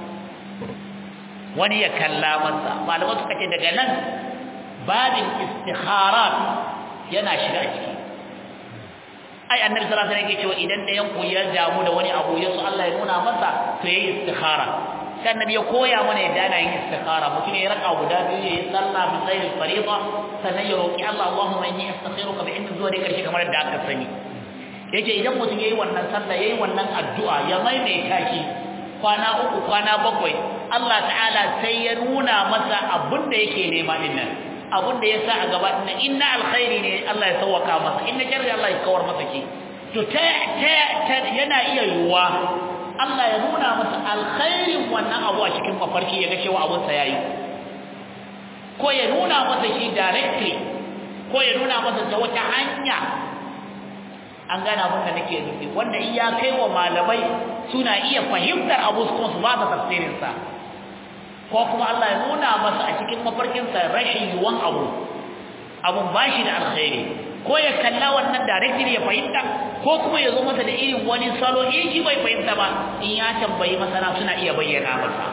Speaker 1: wani ya kalla masa malamai suka ce daga nan babin istikharat yana shiga ciki ai annabi sallallahu alaihi wasallam yake cewa idan da yanku ya damu da wani abu yaso Allah ya nuna masa to yayi istikhara sai annabi ya koya mana yadda ana yin istikhara mutum ya raka guda biyu yayi sallah bi sayr al-fariida sannan ya roki Allah Allahumma inni astakhiruka bi ilmi zuwa da karshe kamar da aka sani yace idan mutum yayi wannan sallah yayi wannan addu'a ya maimaita shi kwana uku kwana bakwai Allah ta'ala sai ya nuna masa abin da yake nema din nan abin da ya sa a gaba din inna alkhairi ne Allah ya sauwaka masa inna sharri Allah ya kawar masa ki to ta ta yana iya yuwa Allah ya nuna masa alkhairin wannan abu a cikin mafarki ya ga cewa abun sa yayi ko ya nuna masa shi directly ko ya nuna masa ta wata hanya an gana abin da nake nufi wanda in ya kai wa malamai suna iya fahimtar abu kuma su ba ta tafsirin sa ko kuma Allah ya nuna masa a cikin mafarkin sa rashin yuwan abu abun bashi da alkhairi ko ya kalla wannan directly ya fahimta ko kuma ya zo masa da irin wani salo in shi bai fahimta ba in ya tambayi masana suna iya bayyana masa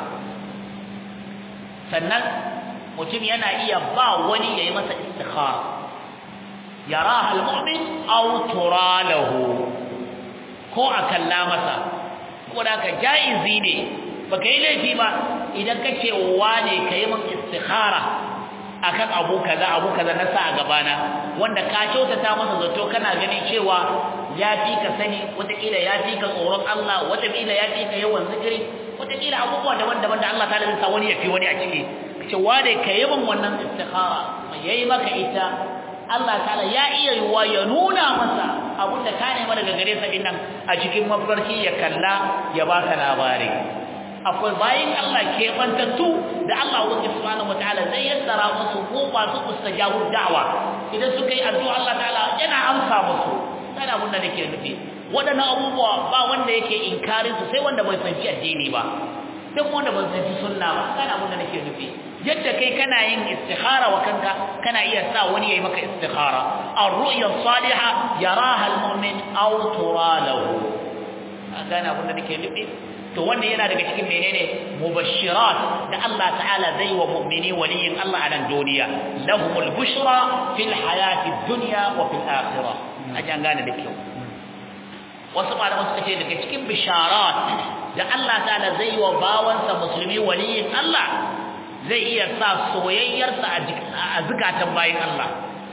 Speaker 1: sannan mutum yana iya ba wani yayi masa istikhara yaraha almu'min aw turalahu ko akalla masa ko da ka jaizi ne baka yi laifi ba idan kace wane kai min istikhara akan abu kaza abu kaza na sa a gabana wanda ka kyautata masa zato kana ganin cewa ya fi ka sani wataƙila ya fi ka tsoron Allah wataƙila ya fi ka yawan zikiri wataƙila abubuwa daban-daban da Allah ta'ala zai sa wani ya fi wani a ciki kace wane kai min wannan istikhara yayi maka ita Allah ta'ala ya iya yiwa ya nuna masa abin da ka nema daga gare sa dinnan a cikin mafarki ya kalla ya baka labari akwai bayin Allah ke bantattu da Allah subhanahu wataala zai yassara musu ko ba su mustajabu da'wa idan suka yi addu'a Allah ta'ala yana amsa musu kana abin da nake nufi wadannan abubuwa ba wanda yake inkarin su sai wanda bai sanci addini ba duk wanda bai sanci sunna ba kana abin da nake nufi yadda kai kana yin istikhara wa kanka kana iya sa wani yayi maka istikhara ar-ru'ya as-salihah yaraha al-mu'min aw turalahu kana abin da nake nufi to wanda yana daga cikin menene mubashirat da Allah ta'ala zai wa mu'mini waliyin Allah a nan duniya lahumul bushra fil hayati dunya wa fil akhirah ajan gane da kyau wasu malaman suka ce daga cikin bisharat da Allah ta'ala zai wa bawansa musulmi waliyin Allah zai iya sa soyayyarsa a zukatan bayin Allah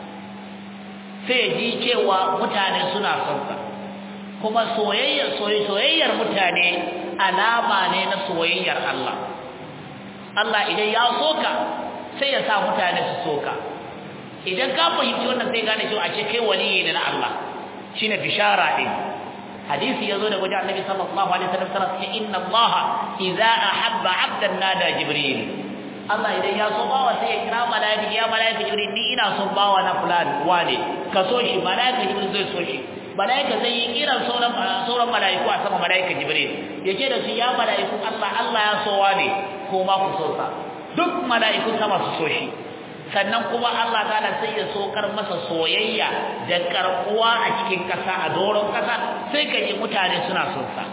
Speaker 1: sai ji cewa mutane suna son sa kuma soyayyar soyayyar mutane alama ne na soyayyar Allah Allah idan ya soka sai ya sa mutane su soka idan ka fahimci wannan sai gane cewa ashe kai waliyi ne na Allah shine bishara din hadisi yazo da wajen Annabi sallallahu alaihi wasallam sai inna Allah idza ahabba 'abdan nada jibril Allah idan ya so bawa sai ya kira malaika ya malaika jibril ni ina son bawa na fulani wane ka so shi malaika jibril zai so shi malaika zai yi kiran sauran sauran malaiku a sama malaika jibril yace da su ya malaiku Allah Allah ya so wane ko ma ku so sa duk malaiku sama su so shi sannan kuma Allah ta'ala sai ya sokar masa soyayya da karbuwa a cikin kasa a doron kasa sai ka ji mutane suna son sa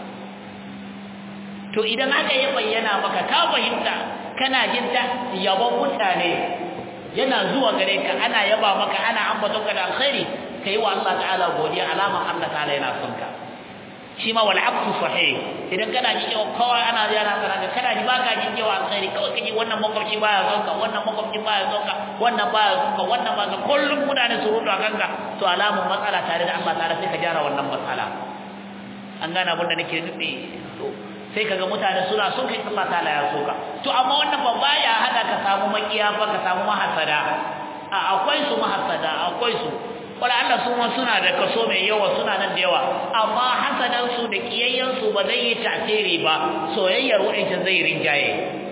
Speaker 1: to idan aka yi bayyana maka ka fahimta kana jin ta yabon mutane yana zuwa gare ka ana yaba maka ana ambaton ka da alkhairi kai wa Allah ta'ala godiya alama Allah ta'ala yana son ka shi ma wal aqsu sahih idan kana ji cewa kawai ana yana kana kana ji baka jin cewa alkhairi kawai kaji wannan makwabci baya son ka wannan makwabci baya son ka wannan baya son ka wannan ba ka kullum mutane su rudu a kanka to alamun matsala tare da Allah ta'ala sai ka jara wannan matsala an gane abin da nake nufi to sai kaga mutane suna son kai Allah ta'ala ya soka to amma wannan ba baya hada ka samu makiya ba ka samu mahasada a akwai su mahasada akwai su wala Allah su ma suna da kaso mai yawa suna nan da yawa amma hasadan su da kiyayyan su ba zai yi tasiri ba soyayyar wa'in zai rinjaye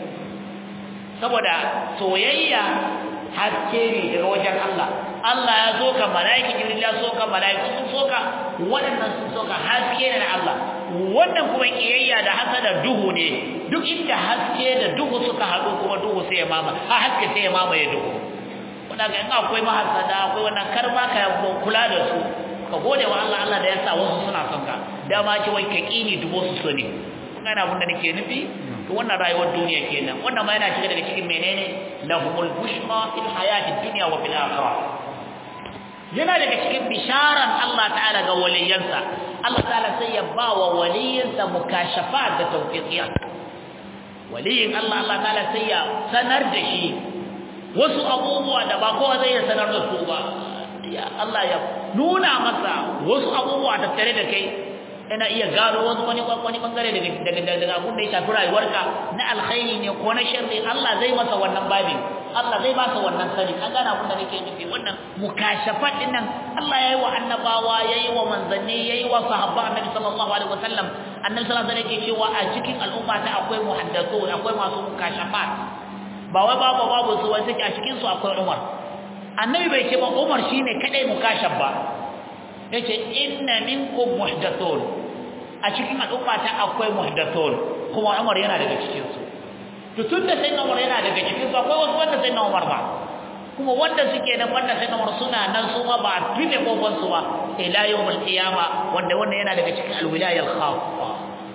Speaker 1: saboda soyayya haske ne daga wajen Allah Allah ya soka malaiki Jibril ya soka malaiku sun soka waɗannan sun soka haske ne na Allah wannan kuma kiyayya da hasada duhu ne duk inda haske da duhu suka haɗu kuma duhu sai ya mama ha haske sai ya mama ya duhu kuna ga in akwai mahasada akwai wannan karma ka kula da su ka gode wa Allah Allah da ya sa wasu suna son ka dama ce wai ka kini dubo su so ne kun ga abin da nake nufi to wannan rayuwar duniya kenan wannan ma yana shiga daga cikin menene lahumul bushra fil hayatid dunya wa fil akhirah yana daga cikin bisharan Allah ta'ala ga waliyansa Allah ta'ala sai ya ba wa waliyansa mukashafat da tawfiqiyat waliyin Allah Allah ta'ala sai ya sanar da shi wasu abubuwa da ba kowa zai sanar da su ba ya Allah ya nuna masa wasu abubuwa da tare da kai ina iya gano wasu wani wani bangare daga daga daga abun da ya shafi rayuwarka na alkhairi ne ko na sharri Allah zai masa wannan babin Allah zai ba sa wannan sani an gana abun da nake nufi wannan mukashafat din nan Allah yayi wa annabawa yayi wa manzanni yayi wa sahabba annabi sallallahu alaihi wasallam annabi sallallahu alaihi wasallam yake cewa a cikin al'umma ta akwai muhaddathun akwai masu mukashafat ba wai babu babu su wai take a cikin su akwai Umar annabi bai ce ba Umar shine kadai mukashaf ba yace inna minkum muhdathun a cikin al'umma ta akwai muhdathun kuma Umar yana daga cikin su to tunda sai Umar yana daga cikin su akwai wasu wanda sai Umar ba kuma wanda suke da wanda sai Umar suna nan su ma ba tude kokon su ba ila yawmul qiyama wanda wannan yana daga cikin alwilaya al-khassa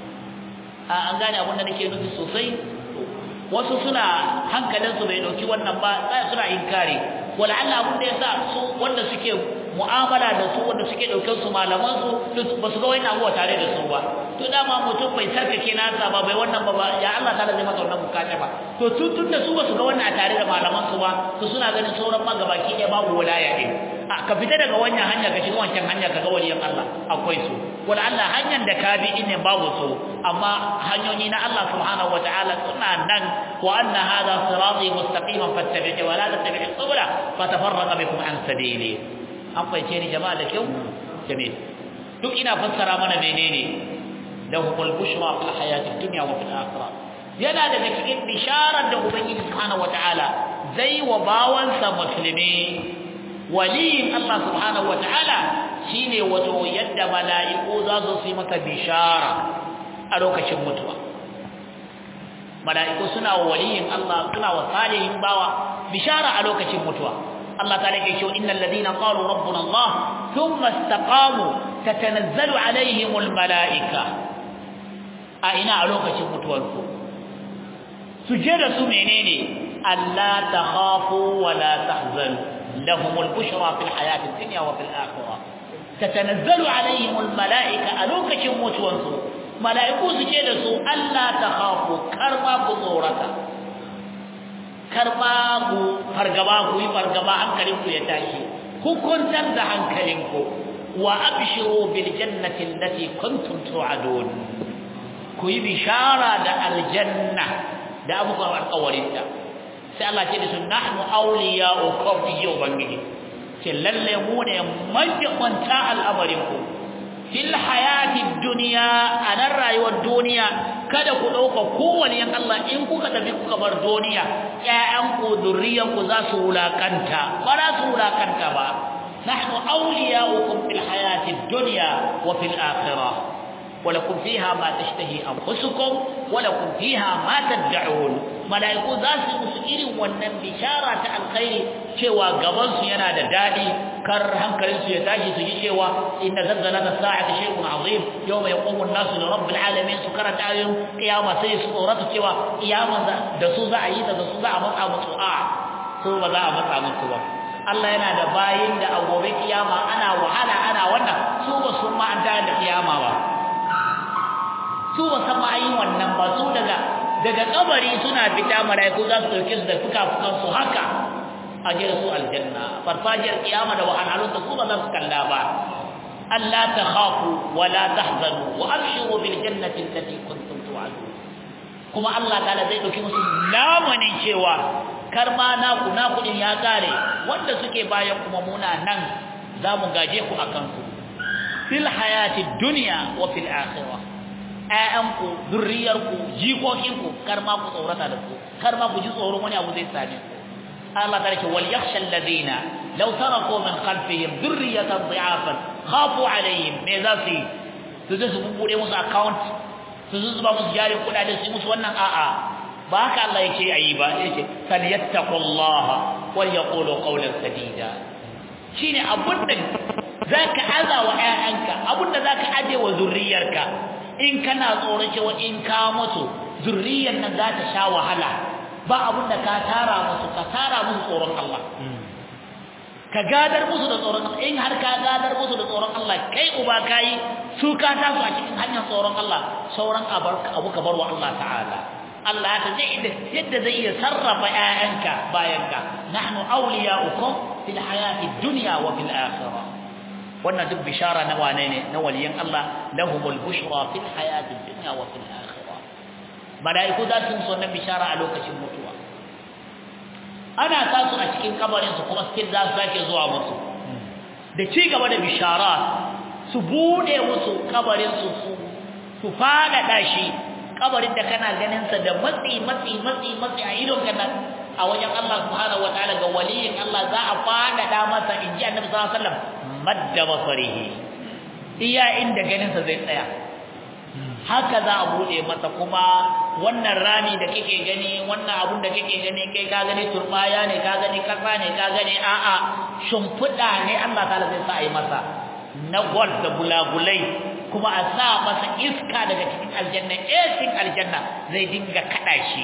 Speaker 1: an gane abin da nake nufi sosai wasu suna hankalin su bai dauki wannan ba sai suna inkari wala Allah abin da yasa su wanda suke mu'amala da su wanda suke daukar su malaman su ba su ga wannan abuwa tare da su ba to dama mutum bai sarkake nasa ba bai wannan ba ya Allah ta'ala zai masa wannan bukata ba to tun da su ba su ga wannan tare da malaman su ba to suna ganin sauran ma gabaki ɗaya babu walaya din a ka fita daga wannan hanya ka shiga wancan hanya ka ga waliyan Allah akwai su wala Allah hanyar da ka bi ne babu su amma hanyoyi na Allah subhanahu wataala suna nan wa anna hadha sirati mustaqiman fattabi'u wa la tattabi'u subula fatafarraqa bikum an sabili an faice ni jama'a da kyau jamil duk ina fassara mana menene lahumul bushra fil hayatid dunya wa fil akhirah yana daga cikin bisharar da ubangiji subhanahu wataala zai wa bawansa muslimi waliyin Allah subhanahu wataala shine wato yadda mala'iku za su yi maka bishara a lokacin mutuwa mala'iku suna wa waliyin Allah suna wa salihin bawa bishara a lokacin mutuwa Allah ta'ala yake cewa innal ladina qalu rabbuna Allah thumma istaqamu tatanazzalu alaihimul mala'ika a ina a lokacin mutuwarsu sujada su menene alla takhafu wa la tahzanu lahumul bushra fil hayatid dunya wa fil akhirah tatanazzalu alaihimul mala'ika a lokacin mutuwarsu mala'iku sujada su alla takhafu karba ku tsorata karba ku fargaba ku yi fargaba hankalinku ya tashi ku kuntar da hankalinku wa abshiru bil jannati allati kuntum tu'adun ku yi bishara da aljanna da abubuwan alƙawarinta sai Allah ce da su nahnu awliya'ukum fi yawmin ce lalle mu ne majibanta al'amarinku fil hayati dunya anan rayuwar duniya kada ku dauka kowane yan Allah in kuka tafi kuka bar duniya ƴaƴan ku zurriyan ku za su wulakanta ba za su wulakanta ba nahnu awliya'ukum fil hayati dunya wa fil akhirah ولكم فيها ما تشتهي أنفسكم ولكم فيها ما تدعون ملائكو ذاسي مسئلين wannan bishara ta alkhairi cewa gaban su yana da dadi kar hankalin su ya tashi su ji cewa inna zalzalata sa'ati shay'un azim yawma yaqumu an-nasu li rabbil alamin su karanta ayoyin kiyama sai su tsorata cewa kiyama da su za a yi da su za a matsa musu a su ba za a matsa musu ba Allah yana da bayin da a gobe kiyama ana wahala ana wannan su ba su ma an tayar da kiyama ba su ba san ma'ayin wannan ba su daga daga kabari suna fita malaiku za su dauke su da fuka-fukan su haka a jira su aljanna farfajiyar kiyama da wahalhalun da su ba za su kalla ba alla takhafu wa la tahzanu wa abshiru bil jannati allati kuntum tu'adun kuma Allah ta'ala zai dauki musu lamanin cewa karma naku naku din ya kare wanda suke bayan kuma muna nan za mu gaje ku akan su fil hayati dunya wa fil akhirah ayyanku zurriyarku jikokinku kar ma ku tsorata da su kar ma ku ji tsoron wani abu zai same ku Allah ta ce wal yakhsha alladhina law taraku min khalfihim dhurriyatan dha'afan khafu alaihim me za su yi su je su bude musu account su zuba musu jari kudade su musu wannan a'a ba haka Allah yake ayi ba yake falyattaqullaha wal yaqulu qawlan sadida shine abunda zaka azawa ƴaƴanka abunda zaka aje wa zurriyarka in kana tsoron cewa in ka mutu zurriyar nan za ta sha wahala ba abunda ka tara musu ka tara musu tsoron Allah ka gadar musu da tsoron Allah in har ka gadar musu da tsoron Allah kai uba kai su ka tasu a cikin hanyar tsoron Allah sauran abu ka barwa Allah ta'ala Allah ta zai yadda zai iya sarrafa ƴaƴanka bayanka nahnu awliya'ukum fil hayati dunya wa fil akhirah wannan duk bishara na wane ne na waliyan Allah lahumul bushra fil hayati dunya wa fil akhirah malaiku za su so na bishara a lokacin mutuwa ana tasu a cikin kabarin su kuma still za su sake zuwa musu da ci gaba da bishara su bude musu kabarin su su fada dashi kabarin da kana ganin sa da matsi matsi matsi matsi a idon kana a wajen Allah subhanahu wataala ga waliyin Allah za a fada da masa inji Annabi sallallahu alaihi wasallam madda basarihi iya inda ganin sa zai tsaya haka za a bude masa kuma wannan rami da kake gani wannan abun da kake gani kai ka gani turbaya ne ka gani kasa ne ka gani a'a shimfida ne Allah ta'ala zai sa yi masa na gold da bulagulai kuma a sa masa iska daga cikin aljanna esin aljanna zai dinga kada shi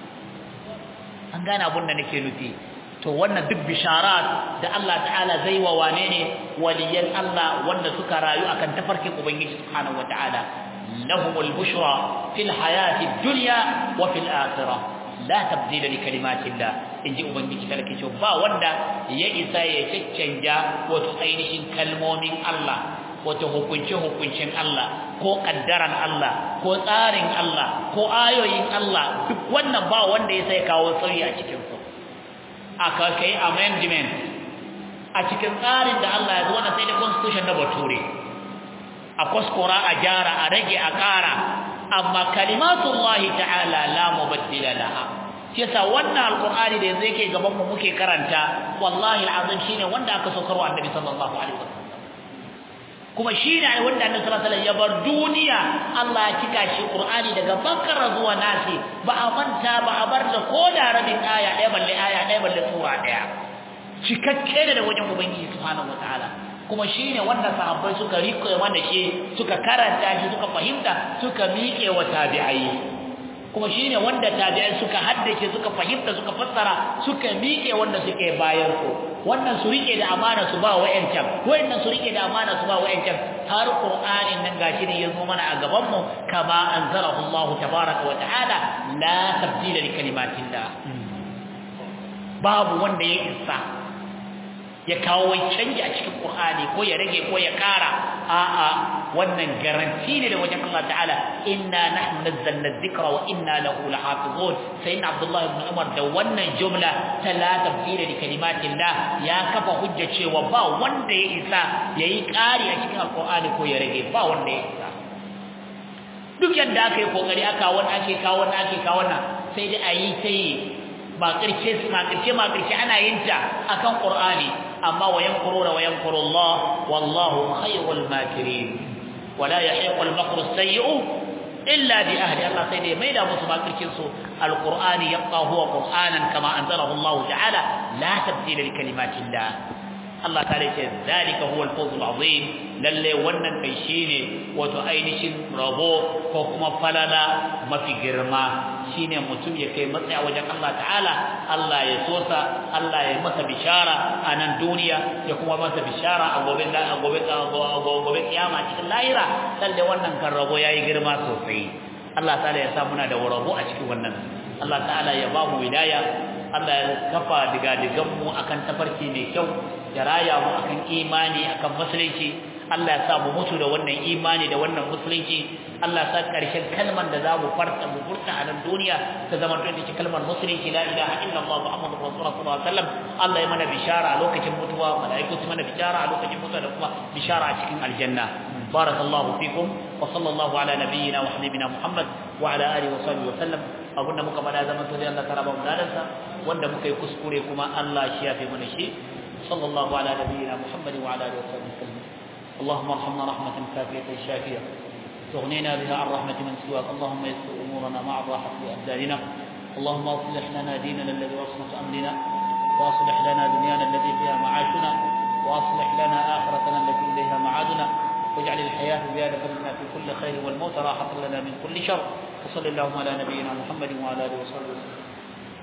Speaker 1: an gane abun da nake nufi to wannan duk bisharat da Allah ta'ala zai wa wane ne waliyan Allah wanda suka rayu akan tafarkin ubangiji subhanahu wataala lahumul bushra fil hayati dunya wa fil akhirah la tabdila li kalimatillah inji ubangiji talake ce ba wanda ya isa ya caccanja wato ainihin kalmomin Allah wato hukunce-hukuncin Allah ko kaddaran Allah ko tsarin Allah ko ayoyin Allah duk wannan ba wanda ya sai kawo sauyi a cikin su aka kai amendment a cikin tsarin da Allah ya zo na sai da constitution na bature a kuskura a jara a rage a ƙara amma kalimatullahi ta'ala la mubaddila laha yasa wannan alqur'ani da yanzu yake gaban mu muke karanta wallahi alazim shine wanda aka saukarwa annabi sallallahu alaihi wasallam kuma shine ai wanda annabi sallallahu alaihi wasallam ya bar duniya Allah ya cika shi qur'ani daga bakara zuwa nasi ba a manta ba a bar da koda rabin aya ɗaya balle aya ɗaya balle sura ɗaya cikakke da wajen ubangiji subhanahu wataala kuma shine wanda sahabbai suka riko mana shi suka karanta shi suka fahimta suka miƙe wa tabi'ai kuma shine wanda tabi'ai suka haddace suka fahimta suka fassara suka miƙe wanda suke bayar su wannan su rike da amana su ba wa'ancan wannan su rike da amana su ba wa'ancan har qur'anin nan gashi ne yazo mana a gaban mu kama anzalahu Allah tabaaraka wa ta'ala la tabdila li kalimatillah babu wanda ya isa ya kawo canji a cikin Qur'ani ko ya rage ko ya kara a'a wannan garanti ne da wajen Allah ta'ala inna nahnu nazzalna dhikra wa inna lahu lahafizun sayyidina Abdullah ibn Umar da wannan jumla ta la tabdila li kalimatillah ya kafa hujja cewa ba wanda ya isa yayi kari a cikin Qur'ani ko ya rage ba wanda ya isa duk yadda aka yi kokari aka wani ake kawo wani ake kawo wannan sai dai ayi sai ba karshe ma karshe ma karshe ana yin ta akan Qur'ani amma wayankuruna wayankuru Allah wallahu khayrul makirin wala yahiqu al-makru as-sayyi'u illa bi ahli Allah sai dai mai da musu makircin su al-Qur'ani yabqa huwa Qur'anan kama anzalahu Allah ta'ala la tabdila li kalimatillah Allah ta'ala ce zalika huwa al-fawz al-azim lalle wannan kai shine wato ainihin rabo ko kuma falala mafi girma shine mutum ya kai matsayi wajen Allah ta'ala Allah ya sosa Allah ya masa bishara a nan duniya ya kuma masa bishara a gobe a gobe a gobe kiyama cikin lahira lalle wannan kan rabo yayi girma sosai Allah ta'ala ya sa muna da rabo a cikin wannan Allah ta'ala ya ba mu wilaya Allah ya kafa diga-digan mu akan tafarki mai kyau ya raya mu akan imani akan musulunci Allah ya sa mu mutu da wannan imani da wannan musulunci Allah ya sa karshen kalmar da za mu farta mu furta a nan duniya ta zama ta ce kalmar musulunci la ilaha illallah muhammadur rasulullah sallallahu alaihi wasallam Allah ya mana bishara a lokacin mutuwa malaiku su mana bishara a lokacin mutuwa da kuma bishara a cikin aljanna barakallahu fikum wa sallallahu ala nabiyyina wa habibina muhammad wa ala alihi wa sahbihi wa sallam abunda muka bada zaman to dai Allah taraba mu dalansa wanda muka yi kuskure kuma Allah shi ya fi mana shi sallallahu ala nabiyyina muhammad wa ala alihi wa sahbihi wa sallam اللهم ارحمنا رحمة كافية شافية تغنينا بها عن رحمة من سواك اللهم يسر أمورنا مع الراحة لأبداننا اللهم اصلح لنا ديننا الذي وصمة أمرنا وأصلح لنا دنيانا التي فيها معاشنا وأصلح لنا آخرتنا التي إليها معادنا واجعل الحياة زيادة لنا في كل خير والموت راحة لنا من كل شر وصل اللهم على نبينا محمد وعلى آله وصحبه وسلم